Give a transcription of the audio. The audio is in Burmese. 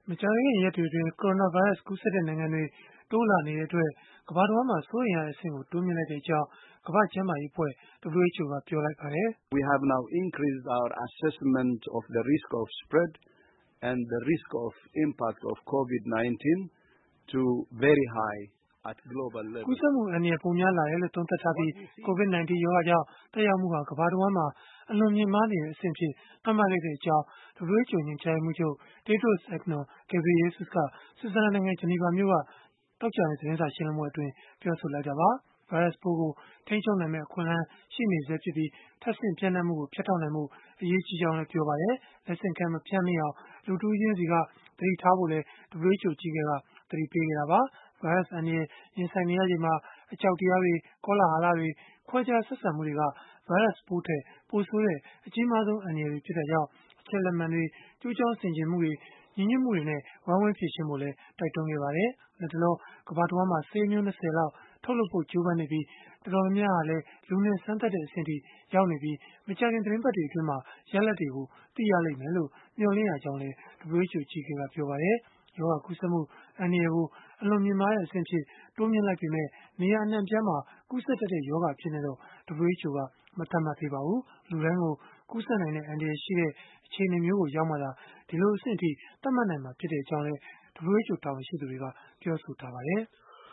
မကြာသေးခင်ရက်တွေအတွင်း ကိုရိုနာဗိုင်းရပ်စ် ကူးစက်တဲ့နိုင်ငံတွေ တိုးလာနေတဲ့အတွက် ကမ္ဘာတဝန်းမှာ စိုးရိမ်ရတဲ့အဆင့်ကို တိုးမြှင့်လိုက်ကြောင်း ကမ္ဘာ့ကျန်းမာရေးအဖွဲ့ (WHO) ကပြောလိုက်ပါတယ်။ “We have now increased our assessment of the risk of spread and the risk of impact of COVID-19 to very high at global level.” ကူးစက်မှုအန္တရာယ် ပိုများလာတယ်လို့ သုံးသပ်ထားပြီး COVID-19 ရောဂါကြောင့် သက်ရောက်မှုဟာ ကမ္ဘာတဝန်းမှာ အလွန်မြင့်မားနေတဲ့အဆင့်အဖြစ် သတ်မှတ်လိုက်ကြောင်း WHO ညွှန်ကြားရေးမှူးချုပ် Tedros Adhanom Ghebreyesus က ဆွစ်ဇာလန်နိုင်ငံ ဂျနီဗာမြို့က သောကြာနေ့ သတင်းစာရှင်းလင်းပွဲအတွင်း ပြောဆိုလိုက်တာပါ။ ဗိုင်းရပ်စ်ပိုးကို ထိန်းချုပ်နိုင်မယ့် အခွင့်အလမ်း ရှိနေဆဲဖြစ်ပြီး ထပ်ဆင့်ပျံ့နှံ့မှုကို ဖြတ်တောက်နိုင်ဖို့ အရေးကြီးကြောင်းလည်း ပြောပါတယ်။ လက်ဆင့်ကမ်း မဖြန့်မိအောင် လူတဦးချင်းစီက သတိထားဖို့လည်း WHO အကြီးအကဲက သတိပေးခဲ့တာပါ။ ဗိုင်းရပ်စ်အန္တရာယ် ရင်ဆိုင်နေရချိန်မှာ အကြောက်တရားတွေ၊ ကောလဟလတွေ၊ ခွဲခြားဆက်ဆံမှုတွေက ဗိုင်းရပ်စ်ပိုးထက် ပိုဆိုးတဲ့ အကြီးမားဆုံး အန္တရာယ်တွေ ဖြစ်တာကြောင့် အချက်အလက်မှန်တွေ၊ ကျိုးကြောင်းဆင်ခြင်မှုတွေ၊ ညီညွတ်မှုတွေနဲ့ ဝိုင်းဝန်းဖြေရှင်းဖို့လည်း တိုက်တွန်းခဲ့ပါတယ်။ လတ်တလော ကမ္ဘာတဝန်းမှာ ဆေးမျိုး 20 လောက် ထုတ်လုပ်ဖို့ ကြိုးပမ်းနေပြီး၊ တော်တော်များများဟာလည်း လူနဲ့ စမ်းသပ်တဲ့အဆင့်အထိ ရောက်နေပြီး မကြာခင် သီတင်းပတ်တွေအတွင်း ရလဒ်တွေကို သိရလိမ့်မယ်လို့ မျှော်လင့်ရကြောင်းလည်း WHO အကြီးအကဲက ပြောပါတယ်။ ရောဂါကူးစက်မှု အန္တရာယ်ကို အလွန်မြင့်မားတဲ့အဆင့်အဖြစ် တိုးမြှင့်လိုက်ပေမဲ့ နေရာအနှံ့အပြားမှာ ကူးစက်တတ်တဲ့ ရောဂါအဖြစ်နဲ့တော့ WHO က မသတ်မှတ်သေးပါဘူး။ လူတိုင်းကို ကူးစက်နိုင်တဲ့ အန္တရာယ်ရှိတဲ့ အခြေအနေမျိုးကို ရောက်မှသာ ဒီလိုအဆင့်အထိ သတ်မှတ်နိုင်မှာ ဖြစ်ကြောင်းလည်း WHO တာဝန်ရှိသူတွေက ပြောဆိုထားပါတယ်။